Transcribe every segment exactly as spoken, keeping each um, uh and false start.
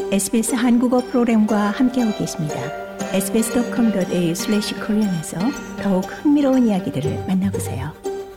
에스비에스 한국어 프로그램과 함께하고 계십니다. 에스비에스 닷컴 닷 에이유 슬래시 코리안에서 더욱 흥미로운 이야기들을 만나보세요.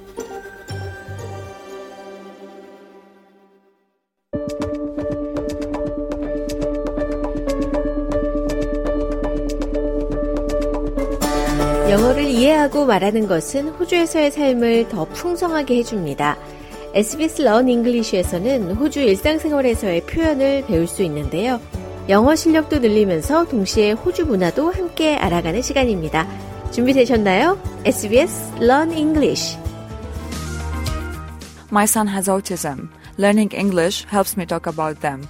영어를 이해하고 말하는 것은 호주에서의 삶을 더 풍성하게 해줍니다. 에스비에스 Learn English에서는 호주 일상생활에서의 표현을 배울 수 있는데요. 영어 실력도 늘리면서 동시에 호주 문화도 함께 알아가는 시간입니다. 준비되셨나요? 에스비에스 Learn English. My son has autism. Learning English helps me talk about them.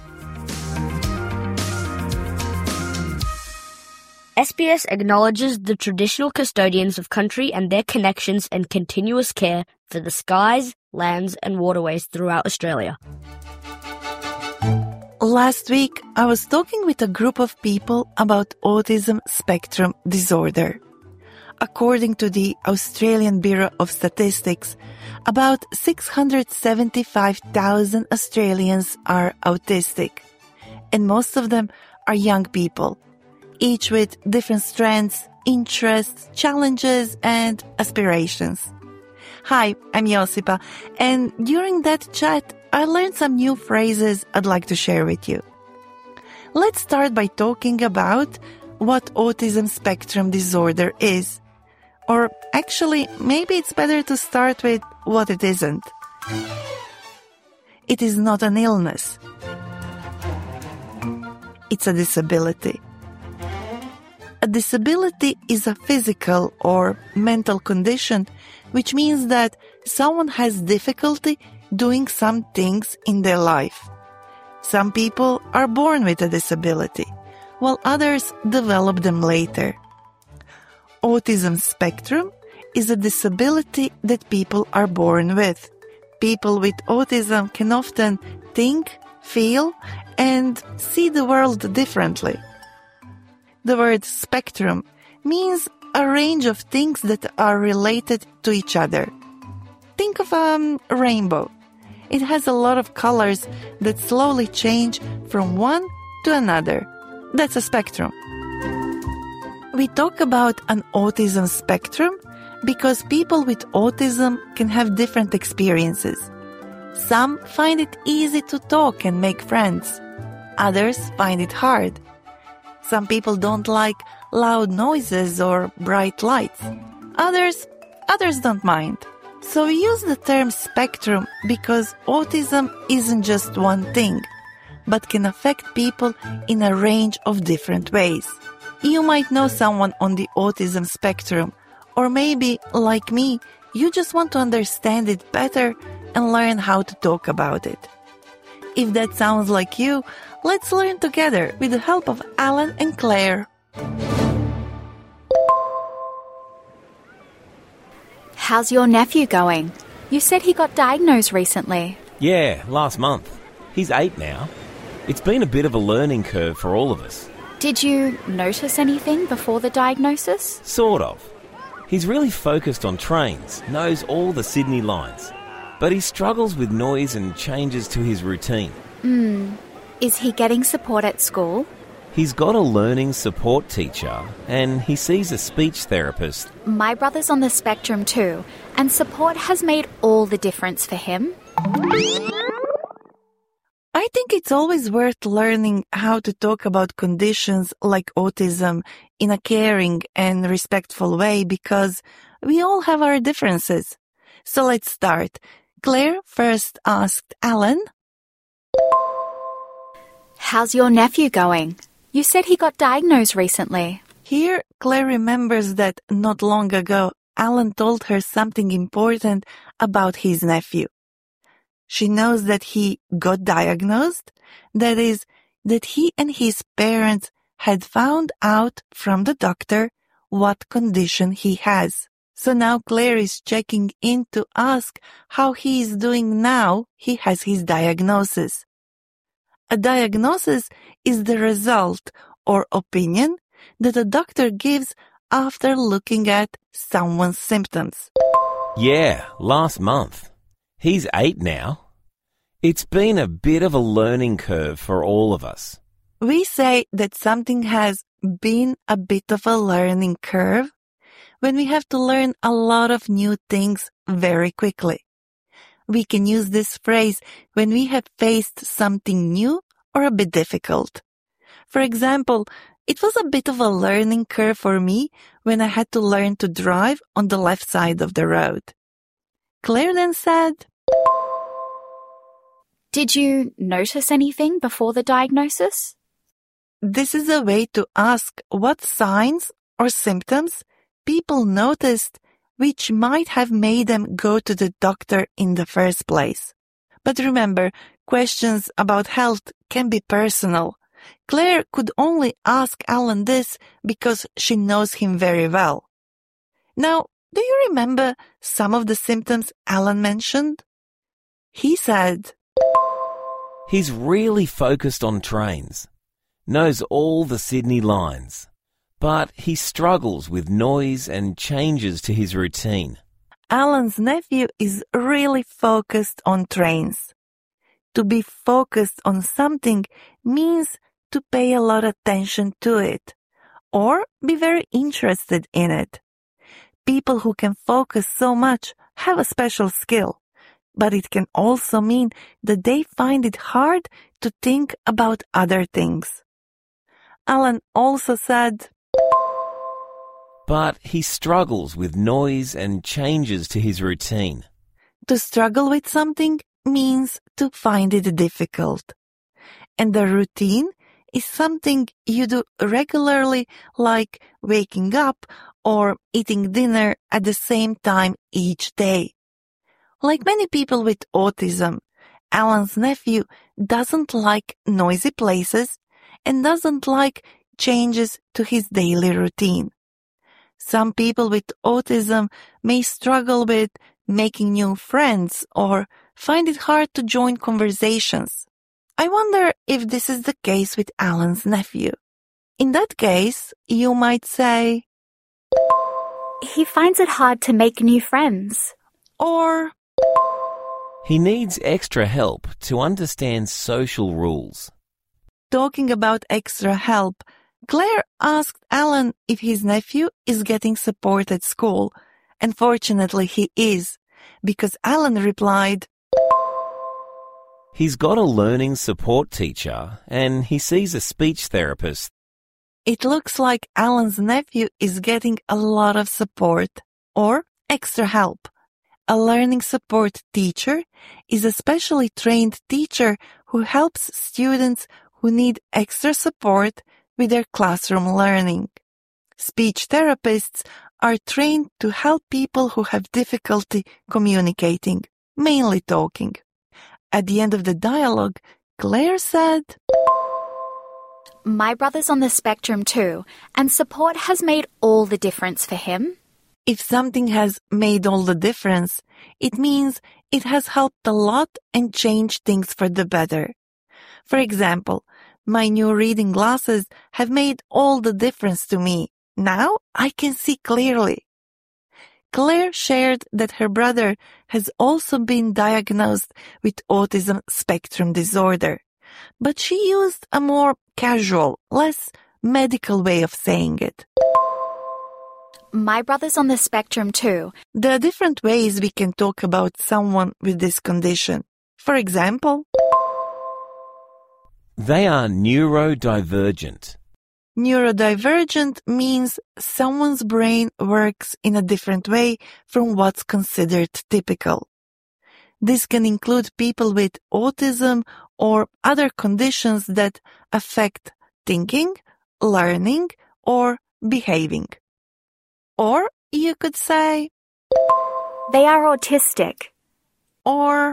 S B S acknowledges the traditional custodians of country and their connections and continuous care for the skies, lands and waterways throughout Australia. Last week, I was talking with a group of people about autism spectrum disorder. According to the Australian Bureau of Statistics, about six hundred seventy-five thousand Australians are autistic, and most of them are young people, each with different strengths, interests, challenges, and aspirations. Hi, I'm Josipa, and during that chat, I learned some new phrases I'd like to share with you. Let's start by talking about what autism spectrum disorder is. Or actually, maybe it's better to start with what it isn't. It is not an illness. It's a disability. A disability is a physical or mental condition, which means that someone has difficulty doing some things in their life. Some people are born with a disability, while others develop them later. Autism spectrum is a disability that people are born with. People with autism can often think, feel, and see the world differently. The word spectrum means a range of things that are related to each other. Think of um, a rainbow. It has a lot of colors that slowly change from one to another. That's a spectrum. We talk about an autism spectrum because people with autism can have different experiences. Some find it easy to talk and make friends. Others find it hard. Some people don't like loud noises or bright lights. Others, others don't mind. So we use the term spectrum because autism isn't just one thing, but can affect people in a range of different ways. You might know someone on the autism spectrum, or maybe, like me, you just want to understand it better and learn how to talk about it. If that sounds like you, let's learn together with the help of Alan and Claire. How's your nephew going? You said he got diagnosed recently. Yeah, last month. He's eight now. It's been a bit of a learning curve for all of us. Did you notice anything before the diagnosis? Sort of. He's really focused on trains, knows all the Sydney lines, but he struggles with noise and changes to his routine. Hmm. Is he getting support at school? He's got a learning support teacher and he sees a speech therapist. My brother's on the spectrum too, and support has made all the difference for him. I think it's always worth learning how to talk about conditions like autism in a caring and respectful way because we all have our differences. So let's start. Claire first asked Alan. How's your nephew going? You said he got diagnosed recently. Here, Claire remembers that not long ago, Alan told her something important about his nephew. She knows that he got diagnosed, that is, that he and his parents had found out from the doctor what condition he has. So now Claire is checking in to ask how he is doing now he has his diagnosis. A diagnosis is the result or opinion that a doctor gives after looking at someone's symptoms. Yeah, last month. He's eight now. It's been a bit of a learning curve for all of us. We say that something has been a bit of a learning curve when we have to learn a lot of new things very quickly. We can use this phrase when we have faced something new or a bit difficult. For example, it was a bit of a learning curve for me when I had to learn to drive on the left side of the road. Claire then said, Did you notice anything before the diagnosis? This is a way to ask what signs or symptoms people noticed which might have made them go to the doctor in the first place. But remember, questions about health can be personal. Claire could only ask Alan this because she knows him very well. Now, do you remember some of the symptoms Alan mentioned? He said, He's really focused on trains, knows all the Sydney lines, but he struggles with noise and changes to his routine. Alan's nephew is really focused on trains. To be focused on something means to pay a lot of attention to it or be very interested in it. People who can focus so much have a special skill, but it can also mean that they find it hard to think about other things. Alan also said, But he struggles with noise and changes to his routine. To struggle with something means to find it difficult. And the routine is something you do regularly, like waking up or eating dinner at the same time each day. Like many people with autism, Alan's nephew doesn't like noisy places and doesn't like changes to his daily routine. Some people with autism may struggle with making new friends or find it hard to join conversations. I wonder if this is the case with Alan's nephew. In that case, you might say, He finds it hard to make new friends. Or, He needs extra help to understand social rules. Talking about extra help, Claire asked Alan if his nephew is getting support at school, and fortunately he is, because Alan replied, He's got a learning support teacher and he sees a speech therapist. It looks like Alan's nephew is getting a lot of support or extra help. A learning support teacher is a specially trained teacher who helps students who need extra support with their classroom learning. Speech therapists are trained to help people who have difficulty communicating, mainly talking. At the end of the dialogue, Claire said, My brother's on the spectrum too, and support has made all the difference for him. If something has made all the difference, it means it has helped a lot and changed things for the better. For example, my new reading glasses have made all the difference to me. Now I can see clearly. Claire shared that her brother has also been diagnosed with autism spectrum disorder, but she used a more casual, less medical way of saying it. My brother's on the spectrum too. There are different ways we can talk about someone with this condition. For example, They are neurodivergent. neurodivergent means someone's brain works in a different way from what's considered typical. This can include people with autism or other conditions that affect thinking, learning, or behaving. Or you could say, They are autistic. or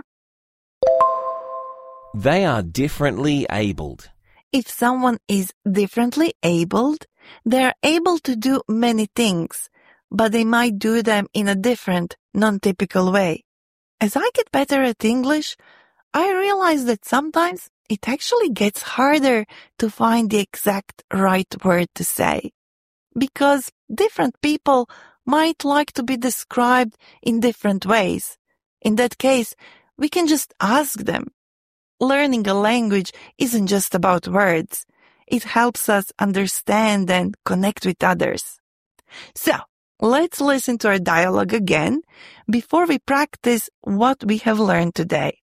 They are differently abled. if someone is differently abled, they are able to do many things, but they might do them in a different, non-typical way. As I get better at English, I realize that sometimes it actually gets harder to find the exact right word to say, because different people might like to be described in different ways. In that case, we can just ask them. Learning a language isn't just about words. it helps us understand and connect with others. So, let's listen to our dialogue again before we practice what we have learned today.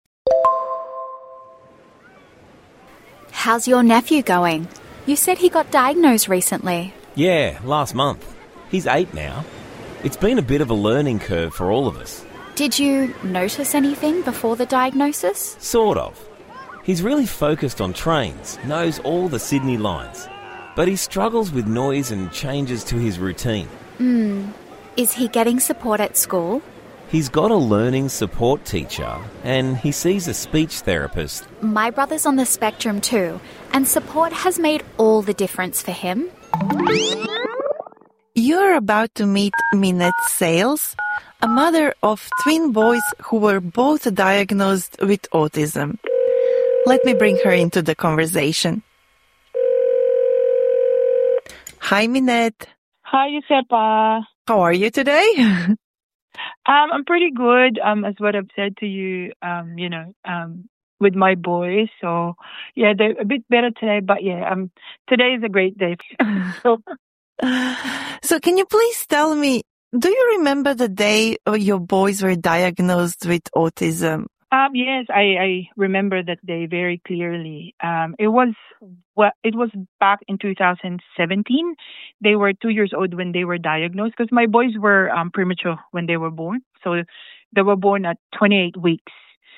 How's your nephew going? You said he got diagnosed recently. Yeah, last month. He's eight now. It's been a bit of a learning curve for all of us. Did you notice anything before the diagnosis? Sort of. He's really focused on trains, knows all the Sydney lines, but he struggles with noise and changes to his routine. Hmm. Is he getting support at school? He's got a learning support teacher and he sees a speech therapist. My brother's on the spectrum too, and support has made all the difference for him. You're about to meet Minette Sales, a mother of twin boys who were both diagnosed with autism. Let me bring her into the conversation. Hi, Minette. Hi, Josepa. How are you today? um, I'm pretty good, um, as what I've said to you, um, you know, um, with my boys. So, yeah, they're a bit better today, but yeah, um, today is a great day. so, so can you please tell me, do you remember the day your boys were diagnosed with autism? Um, yes, I, I remember that day very clearly. Um, it was well, it was back in two thousand seventeen. They were two years old when they were diagnosed because my boys were um, premature when they were born. So they were born at twenty-eight weeks.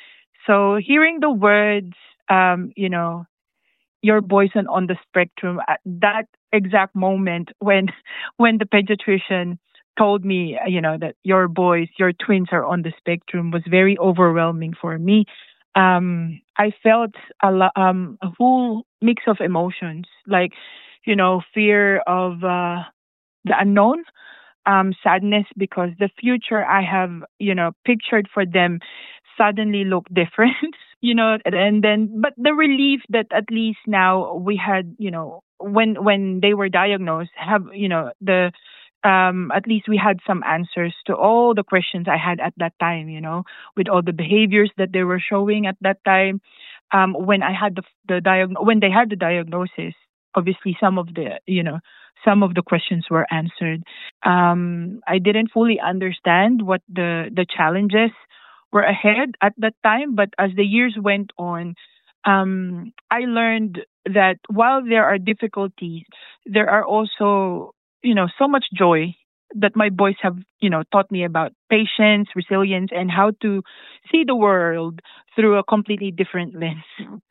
So hearing the words, um, you know, your boys are on the spectrum at that exact moment when when the pediatrician told me, you know, that your boys, your twins are on the spectrum was very overwhelming for me. Um, I felt a, lo- um, a whole mix of emotions, like, you know, fear of uh, the unknown, um, sadness because the future I have, you know, pictured for them suddenly looked different, you know, and, and then, but the relief that at least now we had, you know, when when they were diagnosed, have, you know, the Um, at least we had some answers to all the questions I had at that time, you know, with all the behaviors that they were showing at that time. Um, when I had the, the diag- when they had the diagnosis, obviously some of the, you know, some of the questions were answered. Um, I didn't fully understand what the, the challenges were ahead at that time, but as the years went on, um, I learned that while there are difficulties, there are also, you know, so much joy that my boys have, you know, taught me about patience, resilience, and how to see the world through a completely different lens.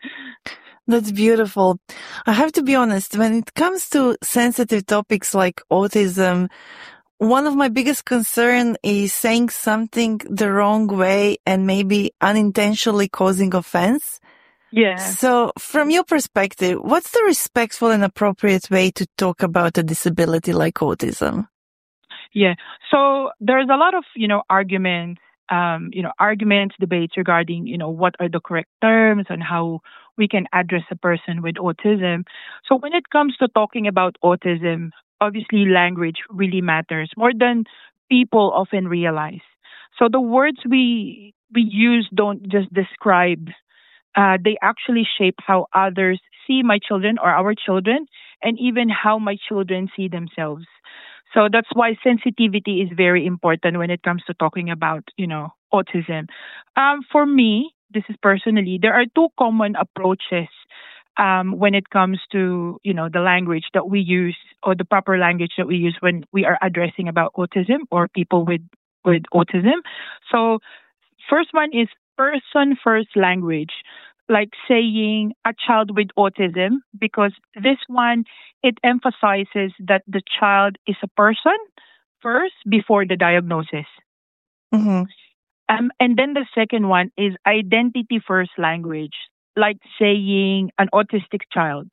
That's beautiful. I have to be honest, when it comes to sensitive topics like autism, one of my biggest concern is saying something the wrong way and maybe unintentionally causing offense. Yeah. So from your perspective, what's the respectful and appropriate way to talk about a disability like autism? Yeah. So there's a lot of, you know, arguments, um, you know, arguments, debates regarding, you know, what are the correct terms and how we can address a person with autism. So when it comes to talking about autism, obviously language really matters more than people often realize. So the words we we use don't just describe Uh, they actually shape how others see my children or our children, and even how my children see themselves. So that's why sensitivity is very important when it comes to talking about, you know, autism. Um, for me, this is personally, there are two common approaches um, when it comes to, you know, the language that we use or the proper language that we use when we are addressing about autism or people with, with autism. So first one is person first language, like saying a child with autism, because this one, it emphasizes that the child is a person first before the diagnosis. Mm-hmm. Um, and then the second one is identity first language, like saying an autistic child.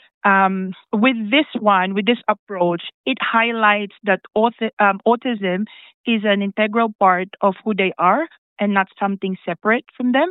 Um, with this one, with this approach, it highlights that auth- um, autism is an integral part of who they are and not something separate from them.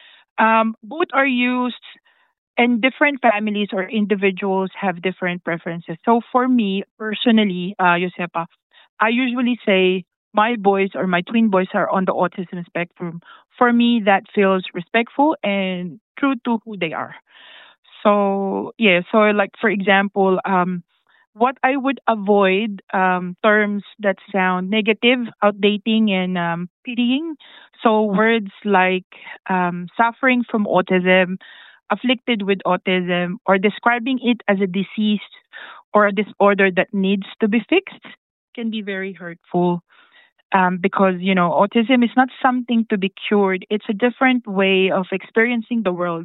Um, both are used, and different families or individuals have different preferences. So for me, personally, uh, Josepa, I usually say my boys or my twin boys are on the autism spectrum. For me, that feels respectful and true to who they are. So, yeah, so like, for example, um, what I would avoid um, terms that sound negative, outdating, and um, pitying. So words like um, suffering from autism, afflicted with autism, or describing it as a disease or a disorder that needs to be fixed can be very hurtful. Um, because, you know, autism is not something to be cured. It's a different way of experiencing the world.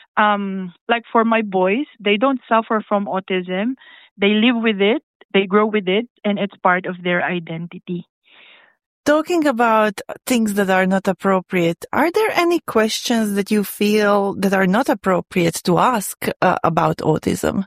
Um, like for my boys, they don't suffer from autism. They live with it, they grow with it, and it's part of their identity. Talking about things that are not appropriate, are there any questions that you feel that are not appropriate to ask uh, about autism?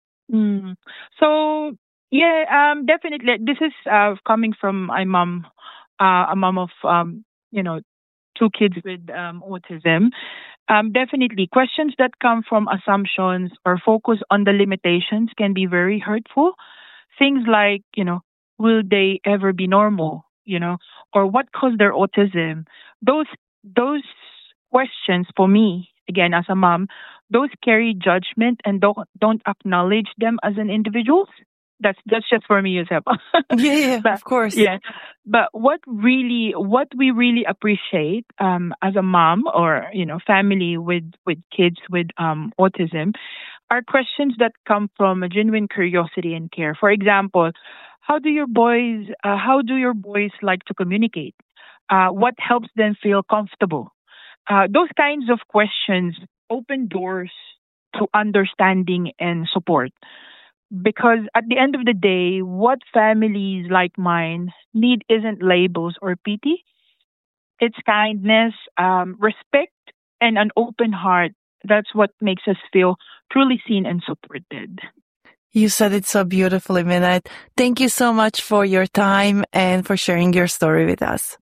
Mm. So, yeah, um, definitely. This is uh, coming from my mom, uh, a mom of, um, you know, two kids with um, autism. Um, definitely, questions that come from assumptions or focus on the limitations can be very hurtful. Things like, you know, will they ever be normal? You know, or what caused their autism? Those those questions for me, again as a mom, those carry judgment and don't don't acknowledge them as an individuals. That's that's just for me, Yusef. Yeah, yeah, but, of course. Yeah, but what really, what we really appreciate um, as a mom or you know family with with kids with um, autism, are questions that come from a genuine curiosity and care. For example, how do your boys uh, how do your boys like to communicate? Uh, what helps them feel comfortable? Uh, those kinds of questions open doors to understanding and support. Because at the end of the day, what families like mine need isn't labels or pity. It's kindness, um, respect, and an open heart. That's what makes us feel truly seen and supported. You said it so beautifully, Minette. Thank you so much for your time and for sharing your story with us.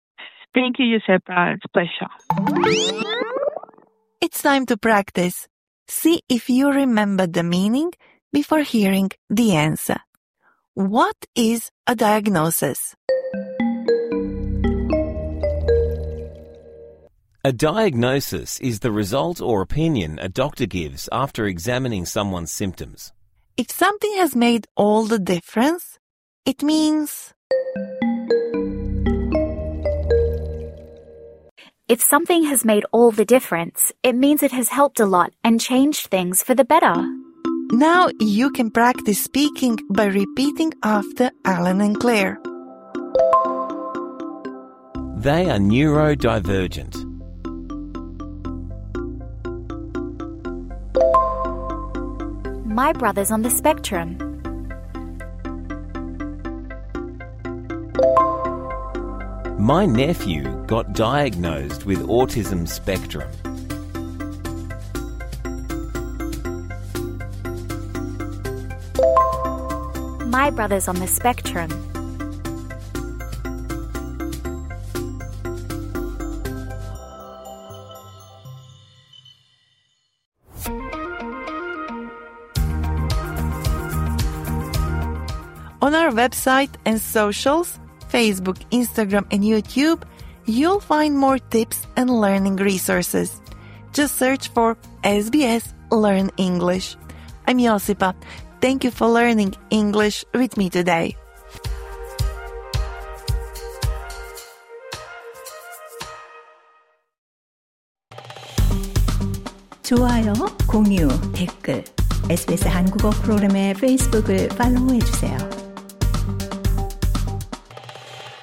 Thank you, Yusepa. It's a pleasure. It's time to practice. See if you remember the meaning before hearing the answer. What is a diagnosis? A diagnosis is the result or opinion a doctor gives after examining someone's symptoms. If something has made all the difference, it means... If something has made all the difference, it means it has helped a lot and changed things for the better. Now you can practice speaking by repeating after Alan and Claire. They are neurodivergent. My brother's on the spectrum. My nephew got diagnosed with autism spectrum. My brother's on the spectrum. On our website and socials, Facebook, Instagram, and YouTube, you'll find more tips and learning resources. Just search for S B S Learn English. I'm Josipa. Thank you for learning English with me today. 좋아요, 공유, 댓글, 에스비에스 한국어 프로그램의 페이스북을 팔로우해주세요.